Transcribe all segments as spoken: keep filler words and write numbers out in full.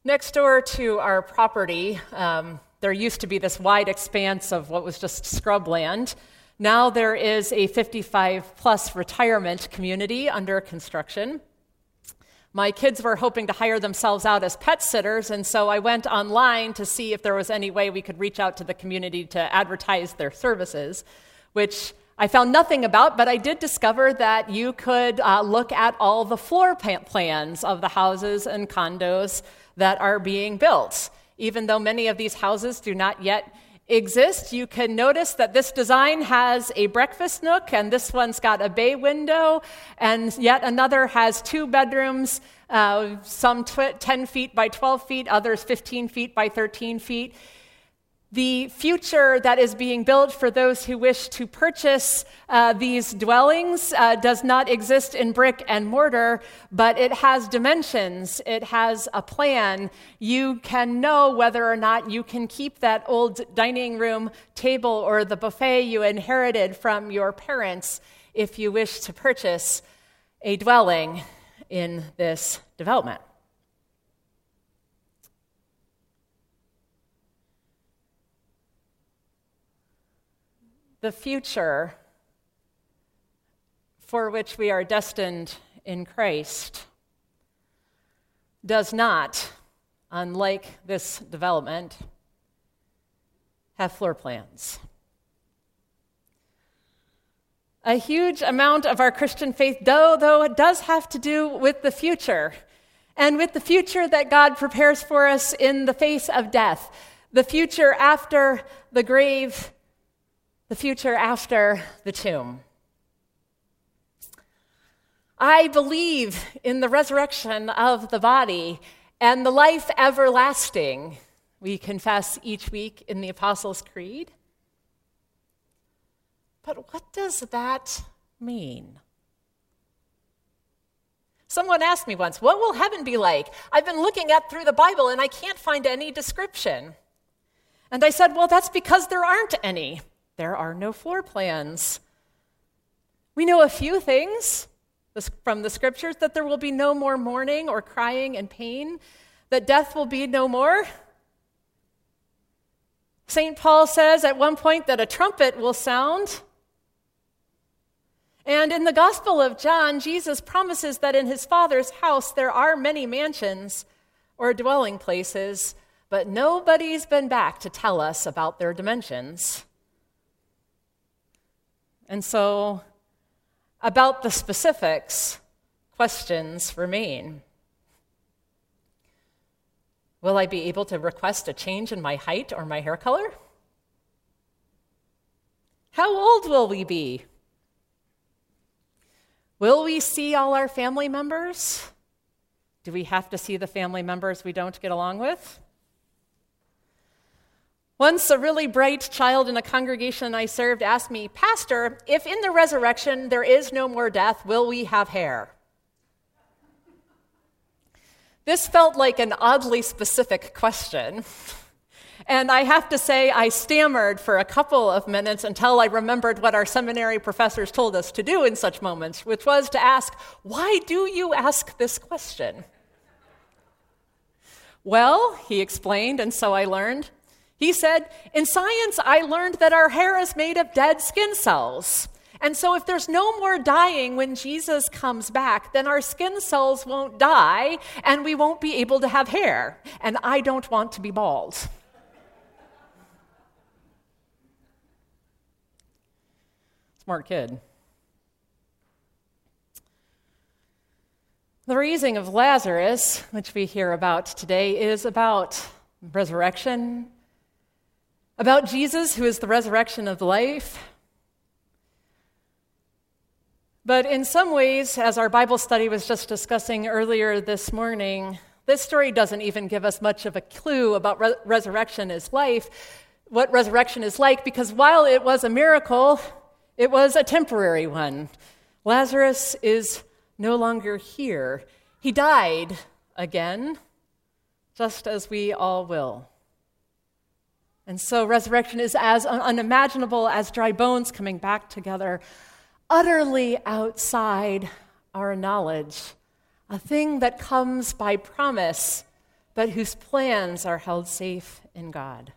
Next door to our property, um, there used to be this wide expanse of what was just scrubland. Now there is a fifty-five plus retirement community under construction. My kids were hoping to hire themselves out as pet sitters, and so I went online to see if there was any way we could reach out to the community to advertise their services, which I found nothing about, but I did discover that you could uh, look at all the floor plans of the houses and condos that are being built. Even though many of these houses do not yet exist, you can notice that this design has a breakfast nook, and this one's got a bay window, and yet another has two bedrooms, uh, some tw- ten feet by twelve feet, others fifteen feet by thirteen feet. The future that is being built for those who wish to purchase uh, these dwellings uh, does not exist in brick and mortar, but it has dimensions. It has a plan. You can know whether or not you can keep that old dining room table or the buffet you inherited from your parents if you wish to purchase a dwelling in this development. The future for which we are destined in Christ does not, unlike this development, have floor plans. A huge amount of our Christian faith, though, though it does have to do with the future, and with the future that God prepares for us in the face of death, the future after the grave, the future after the tomb. I believe in the resurrection of the body and the life everlasting we confess each week in the Apostles' Creed. But what does that mean? Someone asked me once, what will heaven be like? I've been looking at through the Bible and I can't find any description. And I said, well, that's because there aren't any. There are no floor plans. We know a few things from the scriptures, that there will be no more mourning or crying and pain, that death will be no more. Saint Paul says at one point that a trumpet will sound. And in the Gospel of John, Jesus promises that in his Father's house there are many mansions or dwelling places, but nobody's been back to tell us about their dimensions. And so, about the specifics, questions remain. Will I be able to request a change in my height or my hair color? How old will we be? Will we see all our family members? Do we have to see the family members we don't get along with? Once a really bright child in a congregation I served asked me, Pastor, if in the resurrection there is no more death, will we have hair? This felt like an oddly specific question. And I have to say I stammered for a couple of minutes until I remembered what our seminary professors told us to do in such moments, which was to ask, why do you ask this question? Well, he explained, and so I learned. He said, in science, I learned that our hair is made of dead skin cells. And so if there's no more dying when Jesus comes back, then our skin cells won't die, and we won't be able to have hair. And I don't want to be bald. Smart kid. The raising of Lazarus, which we hear about today, is about resurrection, about Jesus, who is the resurrection of life. But in some ways, as our Bible study was just discussing earlier this morning, this story doesn't even give us much of a clue about re- resurrection is life, what resurrection is like, because while it was a miracle, it was a temporary one. Lazarus is no longer here. He died again, just as we all will. And so resurrection is as unimaginable as dry bones coming back together, utterly outside our knowledge, a thing that comes by promise, but whose plans are held safe in God.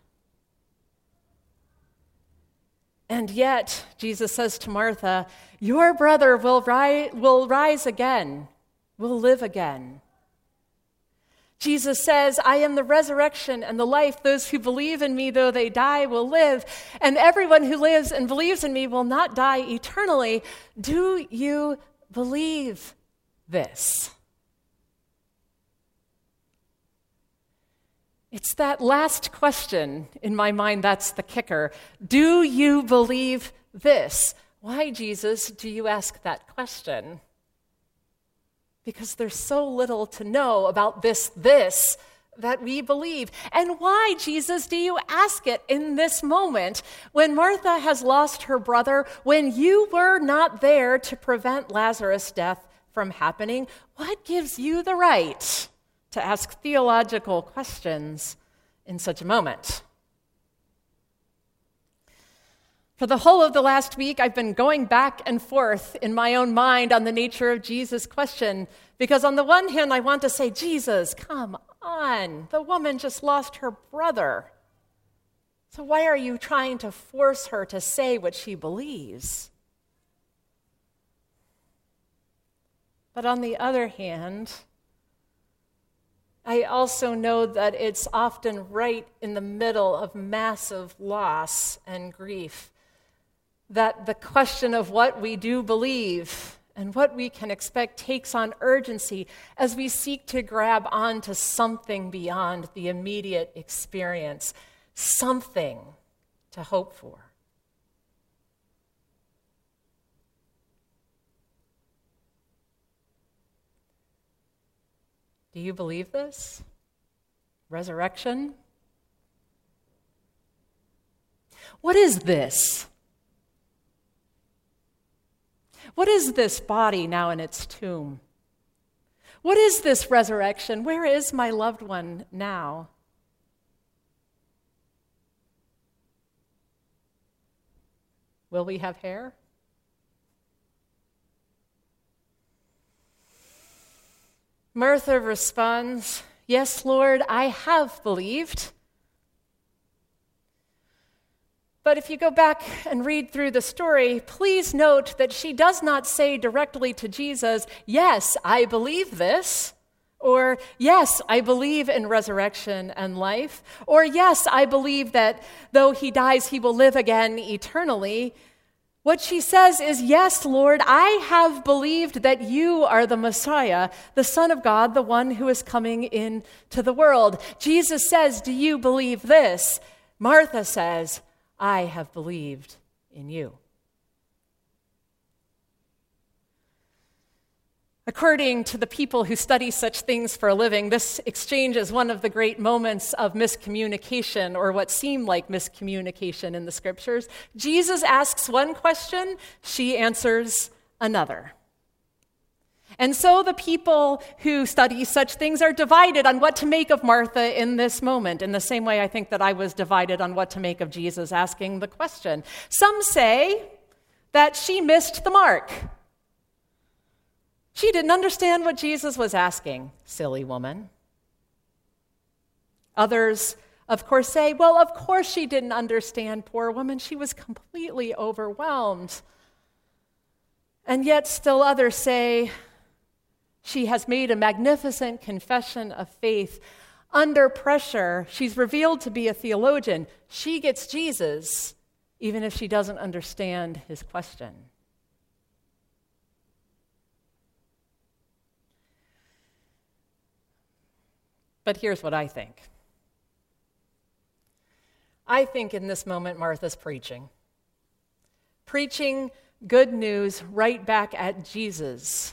And yet, Jesus says to Martha, your brother will rise, will rise again, will live again. Jesus says, I am the resurrection and the life. Those who believe in me, though they die, will live. And everyone who lives and believes in me will not die eternally. Do you believe this? It's that last question in my mind that's the kicker. Do you believe this? Why, Jesus, do you ask that question? Because there's so little to know about this, this, that we believe. And why, Jesus, do you ask it in this moment when Martha has lost her brother, when you were not there to prevent Lazarus' death from happening? What gives you the right to ask theological questions in such a moment? For the whole of the last week, I've been going back and forth in my own mind on the nature of Jesus' question, because on the one hand, I want to say, Jesus, come on, the woman just lost her brother. So why are you trying to force her to say what she believes? But on the other hand, I also know that it's often right in the middle of massive loss and grief that the question of what we do believe and what we can expect takes on urgency as we seek to grab onto something beyond the immediate experience, something to hope for. Do you believe this? Resurrection? What is this? What is this body now in its tomb? What is this resurrection? Where is my loved one now? Will we have hair? Martha responds, yes, Lord, I have believed. But if you go back and read through the story, please note that she does not say directly to Jesus, yes, I believe this, or yes, I believe in resurrection and life, or yes, I believe that though he dies, he will live again eternally. What she says is, yes, Lord, I have believed that you are the Messiah, the Son of God, the one who is coming into the world. Jesus says, do you believe this? Martha says, I have believed in you. According to the people who study such things for a living, this exchange is one of the great moments of miscommunication, or what seemed like miscommunication in the scriptures. Jesus asks one question, she answers another. And so the people who study such things are divided on what to make of Martha in this moment, in the same way I think that I was divided on what to make of Jesus asking the question. Some say that she missed the mark. She didn't understand what Jesus was asking, silly woman. Others, of course, say, well, of course she didn't understand, poor woman. She was completely overwhelmed. And yet still others say, she has made a magnificent confession of faith. Under pressure, she's revealed to be a theologian. She gets Jesus, even if she doesn't understand his question. But here's what I think. I think in this moment, Martha's preaching. Preaching good news right back at Jesus.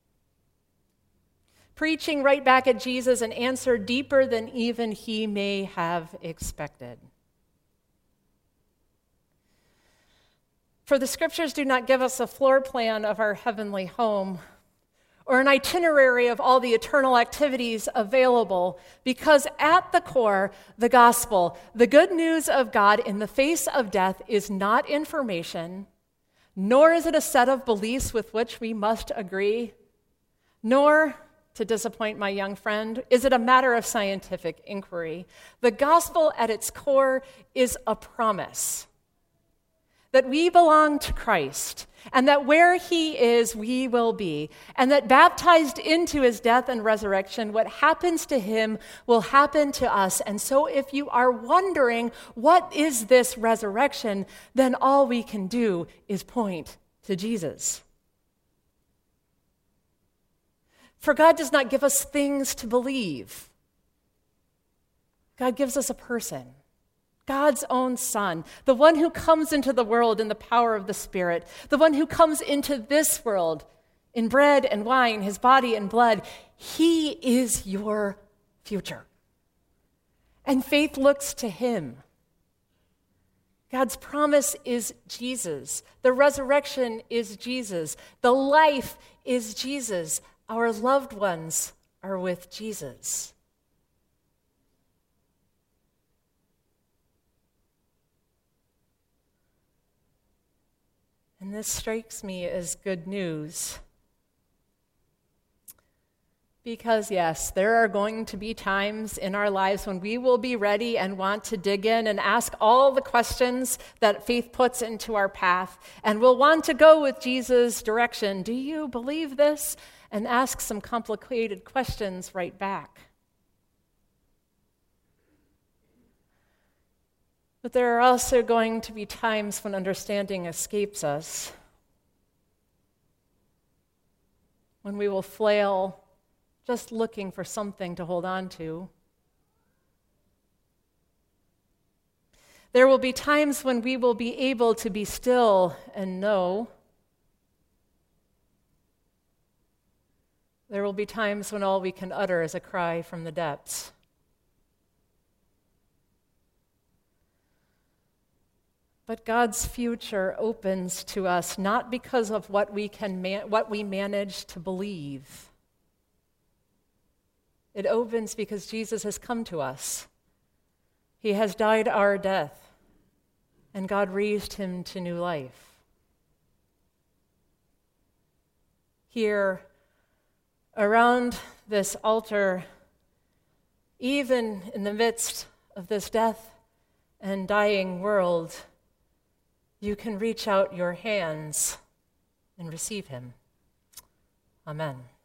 Preaching right back at Jesus an answer deeper than even he may have expected. For the scriptures do not give us a floor plan of our heavenly home or an itinerary of all the eternal activities available, because at the core, the gospel, the good news of God in the face of death, is not information, nor is it a set of beliefs with which we must agree, nor to disappoint my young friend? Is it a matter of scientific inquiry? The gospel at its core is a promise that we belong to Christ, and that where he is, we will be, and that baptized into his death and resurrection, what happens to him will happen to us. And so if you are wondering, what is this resurrection, then all we can do is point to Jesus. For God does not give us things to believe. God gives us a person. God's own Son, the one who comes into the world in the power of the Spirit, the one who comes into this world in bread and wine, his body and blood. He is your future. And faith looks to him. God's promise is Jesus. The resurrection is Jesus. The life is Jesus. Our loved ones are with Jesus. And this strikes me as good news. Because, yes, there are going to be times in our lives when we will be ready and want to dig in and ask all the questions that faith puts into our path. And we'll want to go with Jesus' direction. Do you believe this? And ask some complicated questions right back. But there are also going to be times when understanding escapes us, when we will flail just looking for something to hold on to. There will be times when we will be able to be still and know. There will be times when all we can utter is a cry from the depths. But God's future opens to us not because of what we can man- what we manage to believe. It opens because Jesus has come to us. He has died our death, and God raised him to new life. Here, around this altar, even in the midst of this death and dying world, you can reach out your hands and receive him. Amen.